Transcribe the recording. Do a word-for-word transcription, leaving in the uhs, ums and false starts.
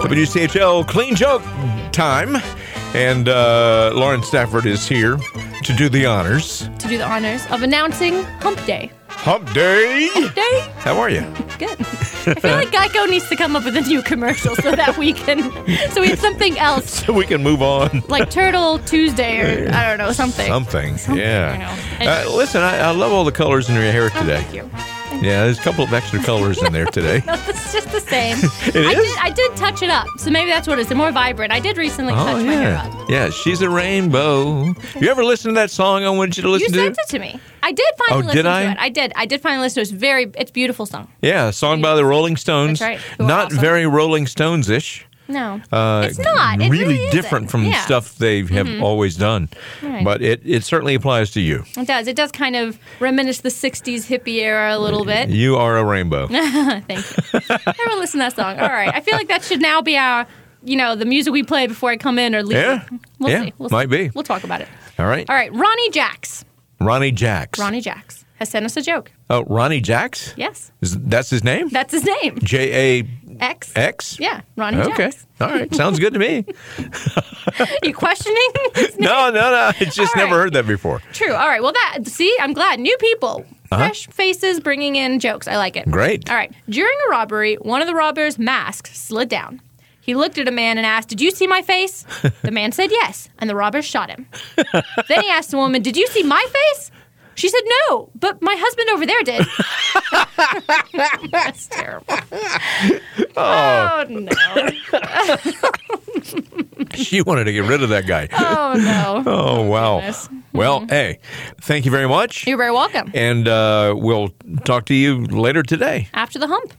W C H L Clean Joke time. And uh, Lauren Stafford is here to do the honors. To do the honors of announcing Hump Day. Hump Day! Hump Day! How are you? Good. I feel like Geico needs to come up with a new commercial so that we can, so we have something else. So we can move on. Like Turtle Tuesday or, I don't know, something. Something, something yeah. I know. Uh, listen, I, I love all the colors in your hair Oh, today. thank you. Yeah, there's a couple of extra colors in there today. No, it's just the same. It I is? did, I did touch it up, so maybe that's what it is. They're more vibrant. I did recently touch Oh, my hair yeah. up. Yeah, she's a rainbow. You ever listen to that song I wanted you to You listen to? sent it to me. I did finally Oh, listen did to I? it. I did. I did finally listen to it. It's very, it's a beautiful song. Yeah, a song by the Rolling Stones. That's right. Who are Not awesome. very Rolling Stones-ish. No, Uh, it's not. It really, really different isn't. from Yeah. stuff they have Mhm. always done. Right. But it, it certainly applies to you. It does. It does kind of reminisce the sixties hippie era a little bit. You are a rainbow. Thank you. Everyone listen to that song. All right. I feel like that should now be our, you know, the music we play before I come in or leave. Yeah. We'll Yeah, see. We'll might see. be. We'll talk about it. All right. All right. Ronnie Jacks. Ronnie Jacks. Ronnie Jacks has sent us a joke. Oh, Ronnie Jacks? Yes. Is, that's his name? That's his name. J A X. X? Yeah. Ronnie Okay. Jacks. All right. Sounds good to me. You questioning his name? No, no, no. It's just All never right. heard that before. True. All right. Well, that, see, I'm glad. New people. Uh-huh. Fresh faces bringing in jokes. I like it. Great. All right. During a robbery, one of the robbers' masks slid down. He looked at a man and asked, "Did you see my face?" The man said yes, and the robber shot him. Then he asked the woman, "Did you see my face?" She said, "No, but my husband over there did." That's terrible. Oh, no. She wanted to get rid of that guy. Oh, no. Oh, wow. Goodness. Well, hey, thank you very much. You're very welcome. And uh, we'll talk to you later today. After the hump.